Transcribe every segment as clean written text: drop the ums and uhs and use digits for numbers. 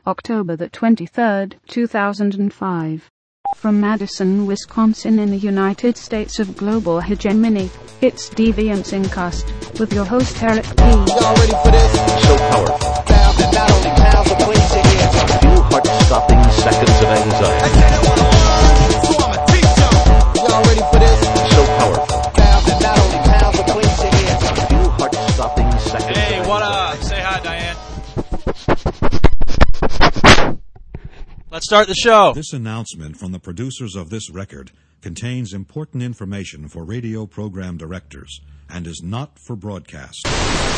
October the 23rd, 2005. From Madison, Wisconsin in the United States of global hegemony, it's Deviance Incast, with your host Eric P. Y'all ready for this? So powerful. Sound that not only pounds but brings you in. Few heart-stopping seconds of anxiety. Y'all ready for this? So powerful. Sound that not only pounds but brings you in. Few heart-stopping seconds Hey, of what anxiety. up? Say hi, Diane. Let's start the show. This announcement from the producers of this record contains important information for radio program directors and is not for broadcast.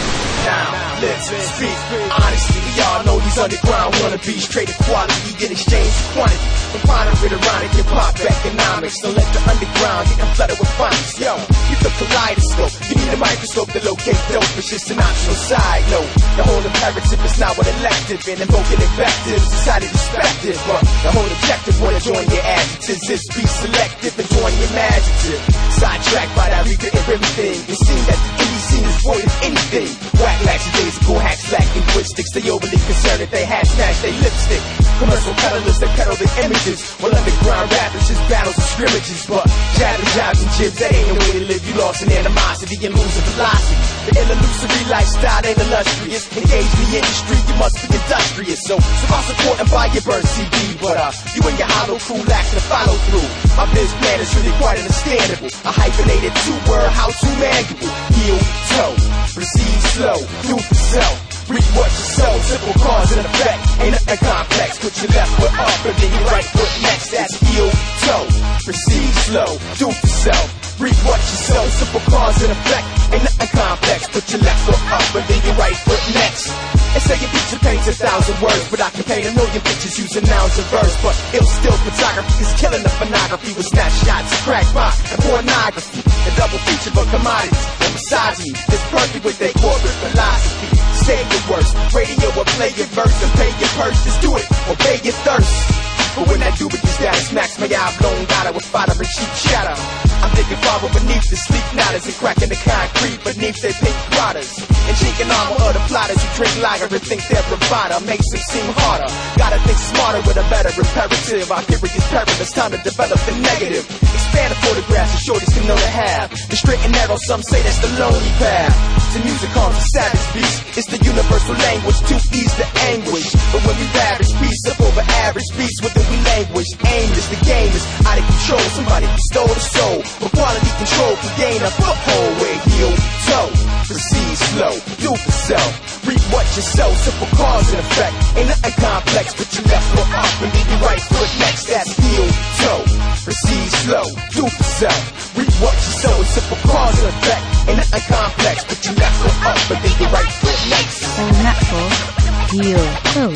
Now, let's speak honestly. We all know these underground wannabes traded quality in exchange for quantity. Combine it with ironic and pop economics. Don't let the underground get flooded with phonics. Yo, you the kaleidoscope. You need a microscope to locate dope. It's just an optional side note. The whole imperative is not what elective and invoking invectives. It's highly respected, but the whole objective wanna join your adjectives is be selective and join your imaginative. Sidetracked by that reader and everything. It seems that the indie scene is void of anything. Whack lackadaisical hacks lack linguistics. They overly concerned that they hat smash they lipstick. Commercial peddlers that peddle their images, while underground rappers just battles and scrimmages. But jabbing jobs and jibs, that ain't the way to live. You lost in animosity and losing velocity. The illusory lifestyle ain't illustrious. Engage in the industry, you must be industrious. So I'll support and buy your burn CD. But you and your hollow crew lack the follow through. My biz plan is really quite understandable. A hyphenated two-word how-to manual. Heel, toe, proceed slow, do for self. Read what you sow, simple cause and effect. Ain't nothing complex. Put your left foot up and then your right foot next. That's heel, toe, proceed slow, do for self. Read what you sow, simple cause and effect. Ain't nothing complex. Put your left foot up and then your right foot next. They say your picture paints 1,000 words, but I can paint 1,000,000 pictures using nouns and verbs. But ill still photography is killing the phonography with snapshots, crackpot, and pornography. The double feature of commodities and misogyny is perfect with their corporate philosophy. Say your words, radio or play your verse and pay your purse. Just do it, obey your thirst. But when I do it, this data smacks my eye blown got it with fodder and cheap shadow. I'm digging far beneath the sleep knotters and cracking the concrete beneath their pink waters. And chinking armor of the plotters who drink lager and think they're bravado makes them seem harder. Gotta think smarter with a better imperative. Our theory is perilous, time to develop the negative. Expand the photographs so shorties can know the half. The straight and narrow, some say that's the lonely path. The music calls a savage beast. It's the universal language to ease the anguish. But when we ravage peace up over average beats, within we languish. Aimless, the game is out of control. Somebody stole the soul. But quality control can gain a foothold where heel, toe, proceed slow, do for self. Reap what you sow, simple cause and effect. Ain't nothing complex, but your left foot up and then your right foot next. That's heel, toe, proceed slow, do for self. Reap what you sow, simple cause and effect. Ain't nothing complex, but your left foot up and then your right foot next. All natural, heel, toe.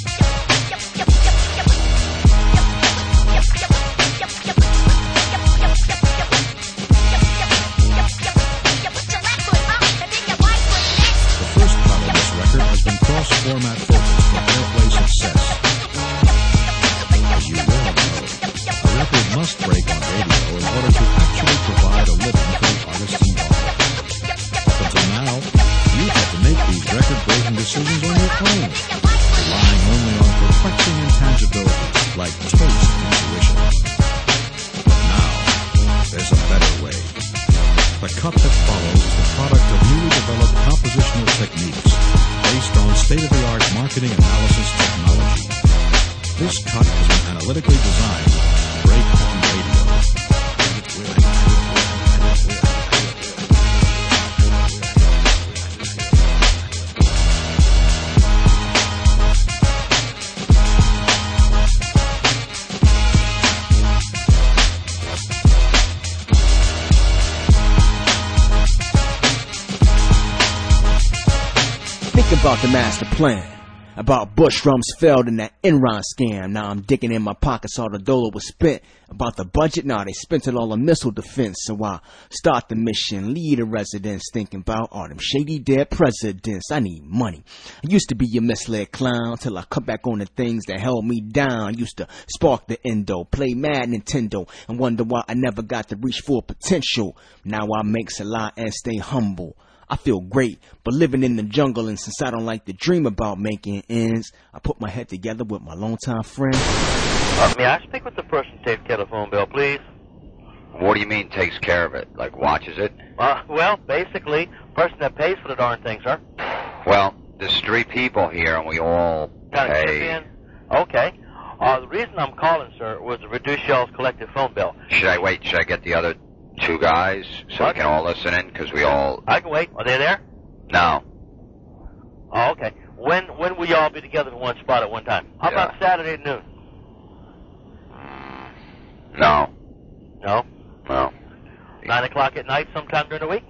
Cross-format focus for airplay success. As you well know, a record must break on radio in order to actually provide a living for the artists involved. Up until now, you've had to make these record-breaking decisions on your own, relying only on perplexing intangibilities like taste and intuition. But now, there's a better way. The cut that follows is the product of newly developed compositional techniques based on state-of-the-art marketing analysis technology. This cut has been analytically designed to break on radio. Think about the master plan. About Bush Rumsfeld and that Enron scam. Now I'm digging in my pockets, all the dollar was spent. About the budget, now they spent it all on missile defense. So I start the mission, lead the residents, thinking about all them shady dead presidents. I need money. I used to be a misled clown till I cut back on the things that held me down. Used to spark the endo, play mad Nintendo, and wonder why I never got to reach full potential. Now I make a lot and stay humble. I feel great, but living in the jungle, and since I don't like to dream about making ends, I put my head together with my longtime friend. May I speak with the person who takes care of the phone bill, please? What do you mean takes care of it? Like watches it? Well, basically, person that pays for the darn thing, sir. Well, there's 3 people here, and we all Kind of chip pay. in? Okay. The reason I'm calling, sir, was to reduce y'all's collective phone bill. Should I get the other 2 guys so we can all listen in? Because we all... I can wait. Are they there? No. Oh, okay. When will y'all be together in one spot at one time? How about Saturday at noon? No. No? No. 9 o'clock at night sometime during the week?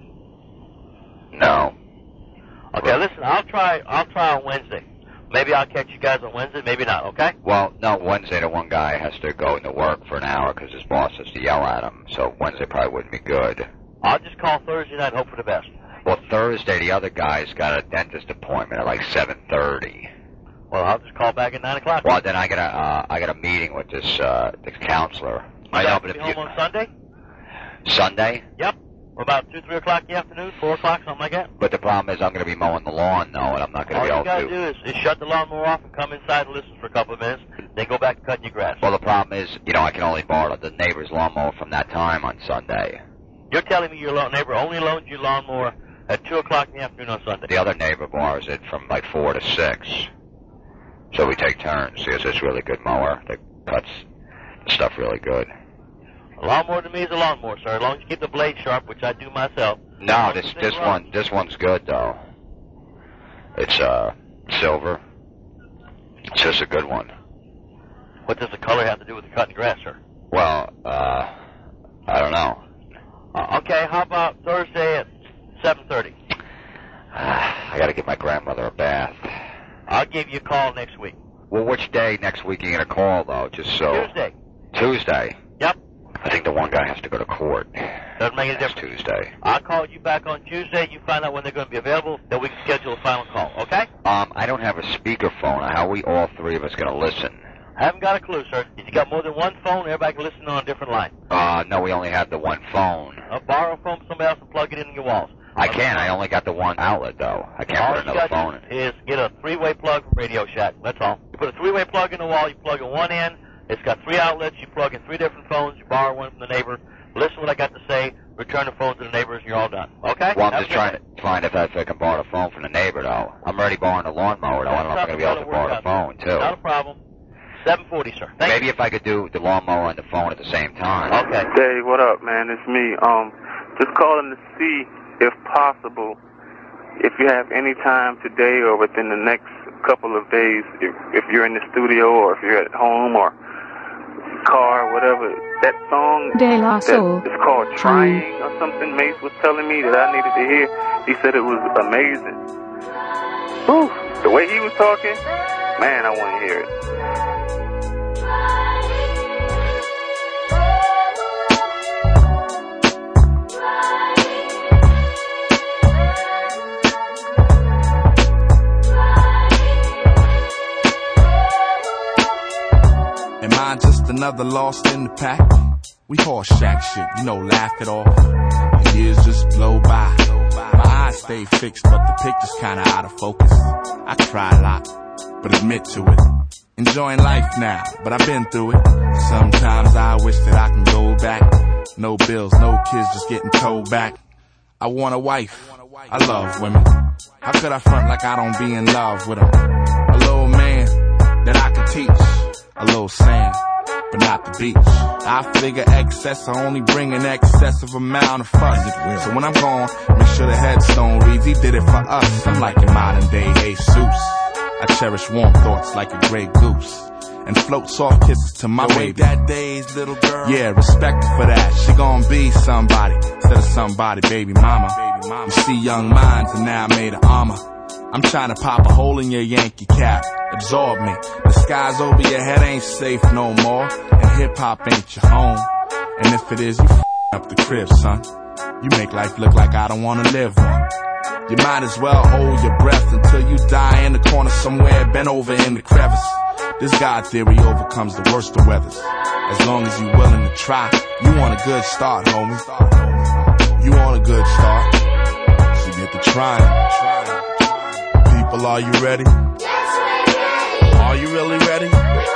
No. Okay, listen, I'll try on Wednesday. Maybe I'll catch you guys on Wednesday, maybe not, okay? Well, no, Wednesday the one guy has to go into work for an hour because his boss has to yell at him, so Wednesday probably wouldn't be good. I'll just call Thursday night and hope for the best. Well, Thursday the other guy's got a dentist appointment at like 7:30. Well, I'll just call back at 9 o'clock. Well, then I got a meeting with this counselor. You guys be home on Sunday? Sunday? Yep. About 2, 3 o'clock in the afternoon, 4 o'clock, something like that. But the problem is I'm going to be mowing the lawn, though, and I'm not going to be able to. All you got to do is shut the lawnmower off and come inside and listen for a couple of minutes, then go back to cutting your grass. Well, the problem is, I can only borrow the neighbor's lawnmower from that time on Sunday. You're telling me your neighbor only loans you lawnmower at 2 o'clock in the afternoon on Sunday? The other neighbor borrows it from like 4 to 6. So we take turns, because it's a really good mower that cuts the stuff really good. A lawnmower to me is a lawnmower, sir, as long as you keep the blade sharp, which I do myself. No, this one's good, though. It's silver. It's just a good one. What does the color have to do with the cutting grass, sir? Well, I don't know. Okay, how about Thursday at 7:30? I got to give my grandmother a bath. I'll give you a call next week. Well, which day next week are you going to call, though? Just so... Tuesday. Tuesday? Yep. I think the one guy has to go to court. Doesn't make any difference. Tuesday. I'll call you back on Tuesday. You find out when they're going to be available, then we can schedule a final call, okay? I don't have a speakerphone. How are we all 3 of us going to listen? I haven't got a clue, sir. If you got more than one phone, everybody can listen on a different line. No, we only have the one phone. Borrow a phone from somebody else and plug it in your walls. I can't. I only got the one outlet, though. I can't put another phone in. All you got is get a 3-way plug from Radio Shack. That's all. You put a 3-way plug in the wall. You plug in one end. It's got 3 outlets. You plug in 3 different phones. You borrow one from the neighbor. Listen to what I got to say. Return the phone to the neighbors, and you're all done. Okay? Well, I'm just trying to find if I can borrow the phone from the neighbor, though. I'm already borrowing the lawnmower, though. I don't know if I'm going to be able to borrow the phone, too. Not a problem. 7:40, sir. Maybe if I could do the lawnmower and the phone at the same time. Okay. Dave, what up, man? It's me. Just calling to see, if possible, if you have any time today or within the next couple of days, if you're in the studio or if you're at home or car, whatever, that song De La Soul. that is called Trying or something, Mace was telling me that I needed to hear. He said it was amazing. Whew, the way he was talking, man, I want to hear it. Am I just another lost in the pack? We horse shack shit, laugh it off. The years just blow by. My eyes stay fixed, but the picture's kinda out of focus. I cry a lot, but admit to it. Enjoying life now, but I've been through it. Sometimes I wish that I can go back. No bills, no kids, just getting told back. I want a wife, I love women. How could I front like I don't be in love with them? A little man that I can teach. A little sand, but not the beach. I figure excess, I only bring an excessive amount of fuss. So when I'm gone, make sure the headstone reads, he did it for us. I'm like a modern day Jesus. I cherish warm thoughts like a gray goose. And float soft kisses to my baby. That day's little girl. Yeah, respect her for that. She gon' be somebody instead of somebody, baby mama. You see young minds and now I made of armor. I'm trying to pop a hole in your Yankee cap. Absorb me. The skies over your head ain't safe no more. And hip-hop ain't your home. And if it is, you up the crib, son. You make life look like I don't wanna live one. You might as well hold your breath until you die in the corner somewhere, bent over in the crevice. This God theory overcomes the worst of weathers. As long as you willing to try, you want a good start, homie. You want a good start. So you get to trying. People, are you ready? Are you really ready?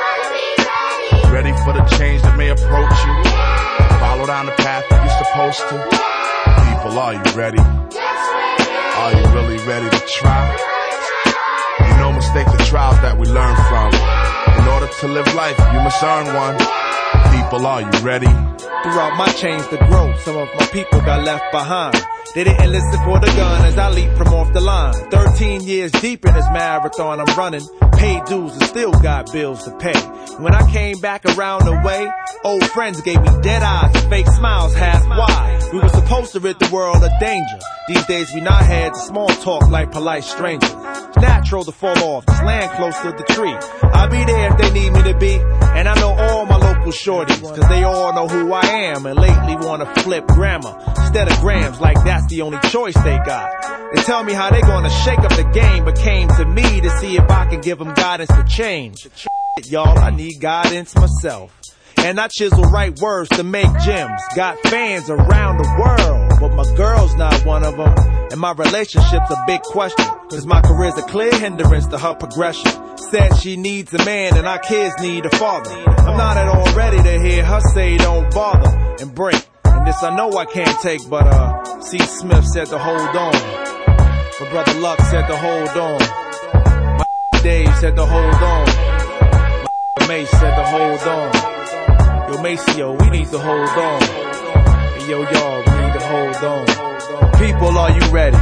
Ready for the change that may approach you? Follow down the path that you're supposed to. People, are you ready? Are you really ready to try? You know, mistakes are trials that we learn from. In order to live life, you must earn one. People, are you ready? Throughout my change to grow, some of my people got left behind. They didn't listen for the gun as I leap from off the line. 13 years deep in this marathon I'm running. Paid dues and still got bills to pay. When I came back around the way, old friends gave me dead eyes and fake smiles half wide. We were supposed to rid the world of danger. These days we not had small talk like polite strangers. It's natural to fall off, just land close to the tree. I'll be there if they need me to be. And I know all my local shorties, cause they all know who I am. And lately wanna flip grammar instead of grams, like that's the only choice they got. They tell me how they gonna shake up the game, but came to me to see if I can give them guidance to change. Y'all, I need guidance myself. And I chisel right words to make gems. Got fans around the world, but my girl's not one of them. And my relationship's a big question, cause my career's a clear hindrance to her progression. Said she needs a man and our kids need a father. I'm not at all ready to hear her say don't bother and break. And this I know I can't take, but C. Smith said to hold on. My brother Luck said to hold on. My Dave said to hold on. My Mace said to hold on. Yo, Maceo, we need to hold on. Hey, yo, y'all, we need to hold on. People, are you ready?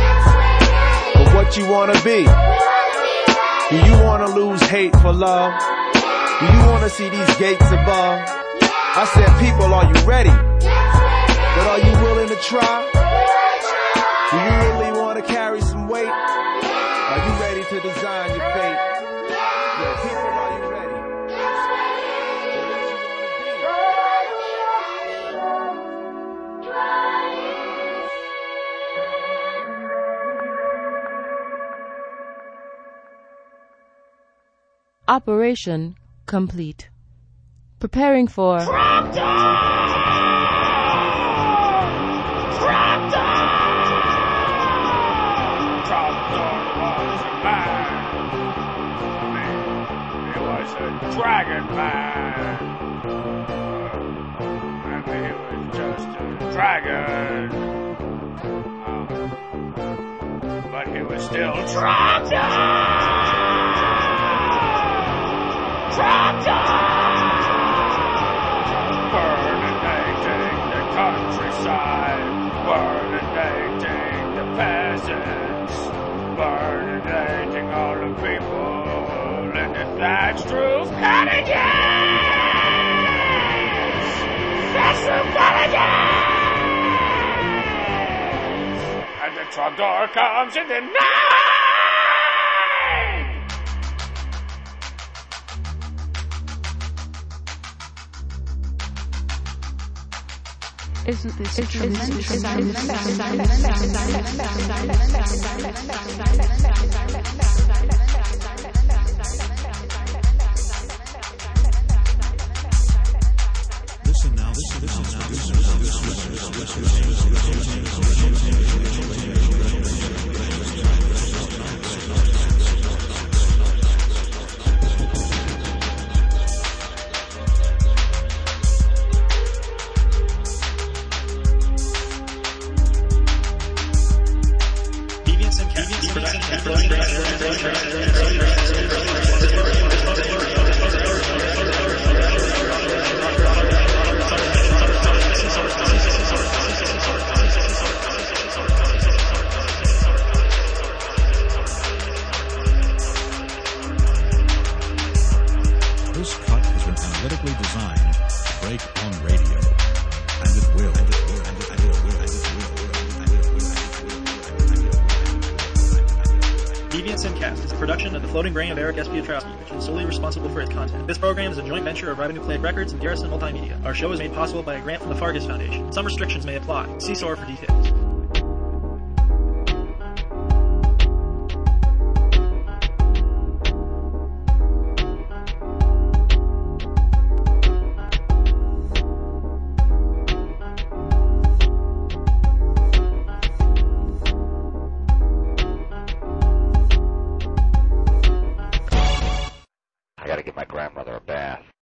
For what you wanna be? Do you wanna lose hate for love? Do you wanna see these gates above? I said, people, are you ready? But are you willing to try? Do you really wanna carry some weight? Are you ready to design your fate? Yo, people, are you ready? Operation complete. Preparing for Dragon Man, and he was just a dragon, but he was still Traptor! Burninating the countryside, burninating the peasants, burninating all the people. And if that's true, cottages! That's true, cottages! And the trapdoor comes in the night! Isn't this a tremendous This program is a joint venture of Ribonucleic Records and Garrison Multimedia. Our show is made possible by a grant from the Fargus Foundation. Some restrictions may apply. See SOAR for details. grandmother a bath.